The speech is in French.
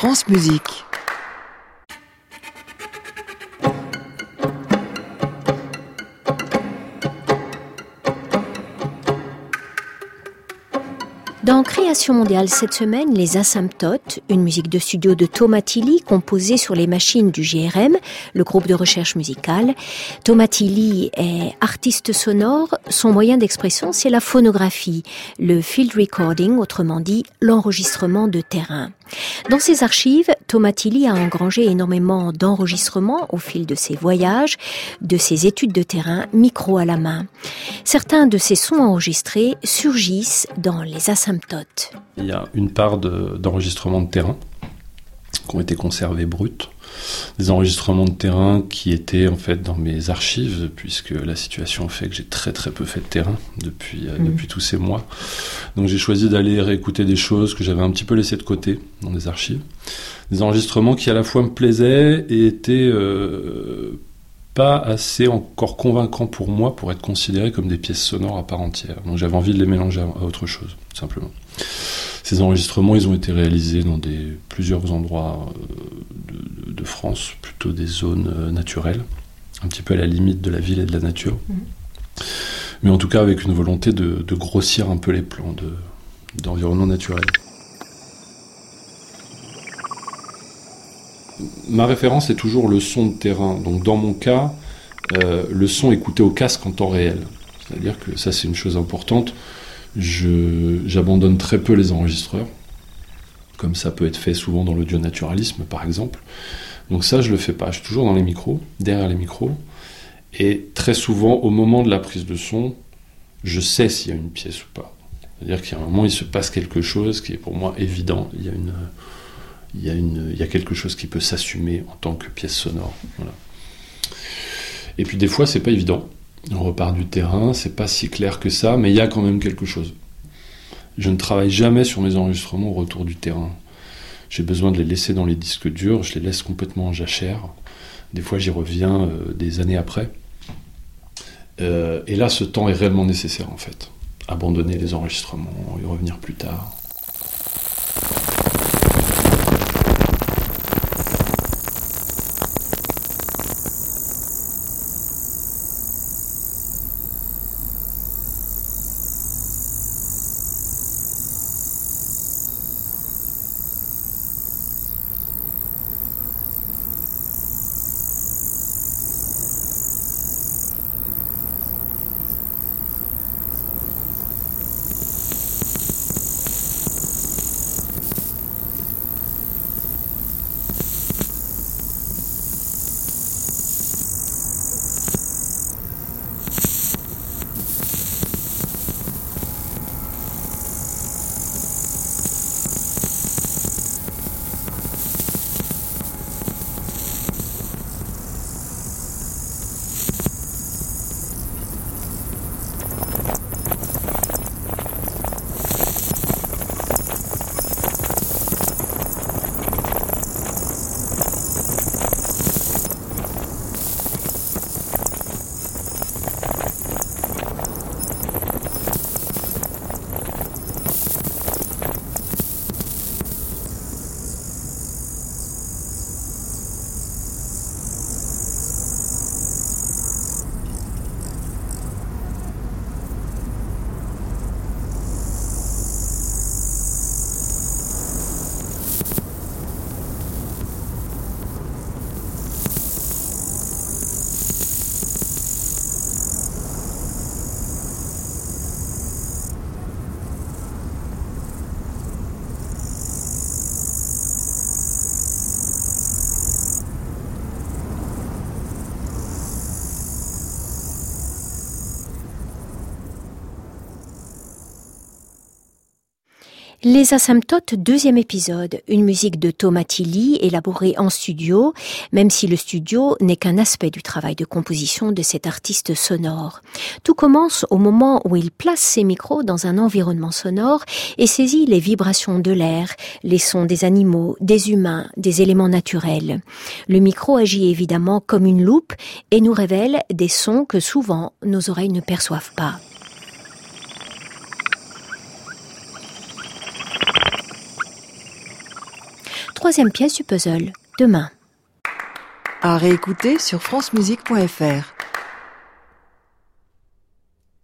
France Musique. Dans Création mondiale cette semaine, Les Asymptotes, une musique de studio de Thomas Tilly composée sur les machines du GRM, le groupe de recherche musicale. Thomas Tilly est artiste sonore, son moyen d'expression c'est la phonographie, le field recording, autrement dit l'enregistrement de terrain. Dans ses archives, Thomas Tilly a engrangé énormément d'enregistrements au fil de ses voyages, de ses études de terrain, micro à la main. Certains de ces sons enregistrés surgissent dans Les Asymptotes. Il y a une part d'enregistrements de terrain qui ont été conservés bruts, des enregistrements de terrain qui étaient en fait dans mes archives, puisque la situation fait que j'ai très peu fait de terrain depuis tous ces mois. Donc j'ai choisi d'aller réécouter des choses que j'avais un petit peu laissées de côté dans des archives. Des enregistrements qui à la fois me plaisaient et étaient pas assez encore convaincants pour moi pour être considérés comme des pièces sonores à part entière. Donc j'avais envie de les mélanger à autre chose, tout simplement. Ces enregistrements, ils ont été réalisés dans plusieurs endroits de France, plutôt des zones naturelles, un petit peu à la limite de la ville et de la nature. Mais en tout cas avec une volonté de grossir un peu les plans d'environnement naturel. Ma référence est toujours le son de terrain. Donc dans mon cas, le son écouté au casque en temps réel. C'est-à-dire que ça, c'est une chose importante. J'abandonne très peu les enregistreurs, comme ça peut être fait souvent dans l'audio-naturalisme, par exemple. Donc ça, je le fais pas. Je suis toujours dans les micros, derrière les micros. Et très souvent, au moment de la prise de son, je sais s'il y a une pièce ou pas. C'est-à-dire qu'il y a un moment, il se passe quelque chose qui est pour moi évident. Il y a quelque chose qui peut s'assumer en tant que pièce sonore. Voilà. Et puis des fois, c'est pas évident. On repart du terrain, c'est pas si clair que ça, mais il y a quand même quelque chose. Je ne travaille jamais sur mes enregistrements au retour du terrain. J'ai besoin de les laisser dans les disques durs, je les laisse complètement en jachère. Des fois, j'y reviens des années après. Et là, ce temps est réellement nécessaire, en fait. Abandonner les enregistrements, y revenir plus tard. Les Asymptotes, deuxième épisode, une musique de Thomas Tilly élaborée en studio, même si le studio n'est qu'un aspect du travail de composition de cet artiste sonore. Tout commence au moment où il place ses micros dans un environnement sonore et saisit les vibrations de l'air, les sons des animaux, des humains, des éléments naturels. Le micro agit évidemment comme une loupe et nous révèle des sons que souvent nos oreilles ne perçoivent pas. troisième pièce du puzzle, demain. À réécouter sur francemusique.fr.